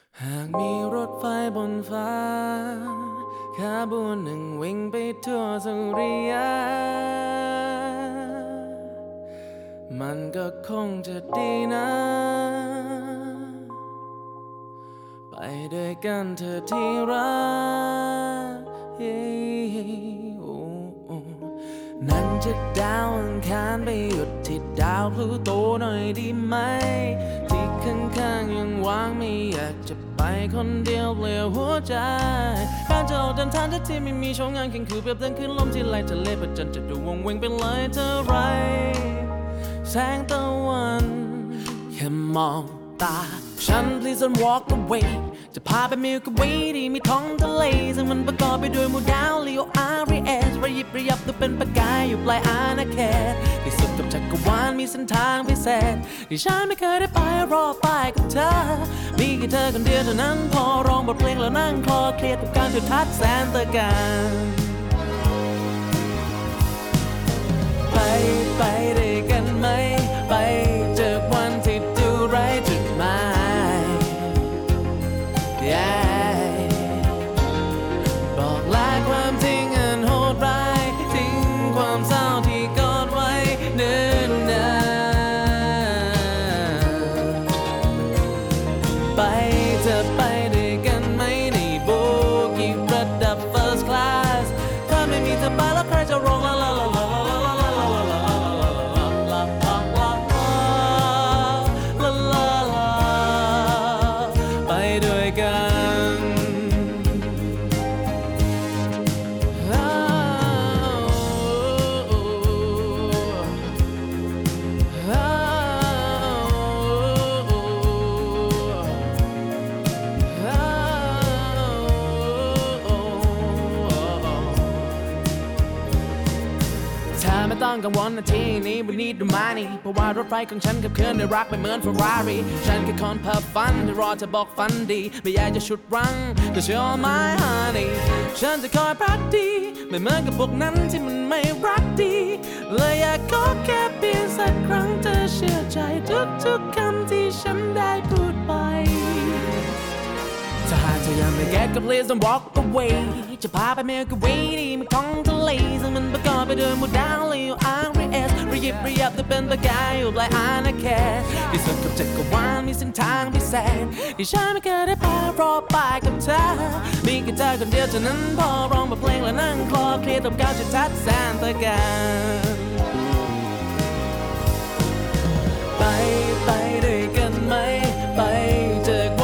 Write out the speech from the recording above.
หากมีรถไฟบนฟ้าขบวนหนึ่งวิ่งไปทั่วสุริยะมันก็คงจะดีนะไปด้วยกันเธอที่รักนั่นจะดาวอังคารไปหยุดที่ดาวพลูโตหน่อยดีไหมที่ข้างๆยังว่างไม่อยากจะไปคนเดียวเปลี่ยวหัวใจการจะออกเดินทางที่ไม่มีช่องงานแข่งคือเปรียบเทียบขึ้นลมที่ไหลทะเลประจันจะดูวงเวงเป็นเลยเท่าไรแสงตะวันแค่มองตาฉัน please don't walk away จะพาไปมิลค์เวย์ที่มีท้องทะเลซึ่งมันประกอบไปด้วยหมู่ดาวลีโออาร์เอสระยิบระยับตัวเป็นประกายอยู่ปลายอาณาเขตที่สุดกับจักรวาลมีเส้นทางพิเศษที่ฉันไม่เคยได้ไปรอไปกับเธอมีแค่เธอคนเดียวเท่านั้นพอร้องบทเพลงแล้วนั่งคลอเครียดกับการจุดทัดแสนตะการไปด้วยกันไหมไปเจอวันที่ดูไร้จุดหมายบอกลาความจริงอันโหดร้ายทิ้งความเศร้าที่กอดไว้เนิ่นนานไปเธอไปด้วยกันไหมในโบกี้ระดับ first class ถ้าไม่มีเธอไปแล้วใครจะร้องลาลาลาลาด้วยกันไม่ต้องกังวลนาทีนี้วันนี้ดูมานี่เพราะว่ารถไฟของฉันขับเคลื่อนด้วยรักไม่เหมือนเฟอร์รารี่ฉันแค่คนเพ้อฝันที่รอจะบอกฝันดีไม่อยากจะชุดรั้งแต่เชื่อ my honey ฉันจะคอยพักดีไม่เหมือนกับพวกนั้นที่มันไม่รักดีเลยอยากขอแค่เพียงสักครั้งเธอเชื่อใจทุกๆคำที่ฉันได้พูดไปถ้าหากเธอยังไม่แก้ก็ please don't walk away จะพาไปเมลกับเวที่มีท้องทะเลซึ่งมันประกอบไปด้วยหมู่ดาวลีโออาร์เอสระยิบระยับแต่เป็นประกายอยู่ปลายอาณาเขตที่สุดกับจักรวาลมีเส้นทางพิเศษที่ฉันไม่เคยได้ไปรอไปกับเธอมีแค่เธอคนเดียวเท่านั้นพอร้องบทเพลงแล้วนั่งคลอเครียดกับการจุดทัดแสนตะการไปด้วยกันไหมไปเจอ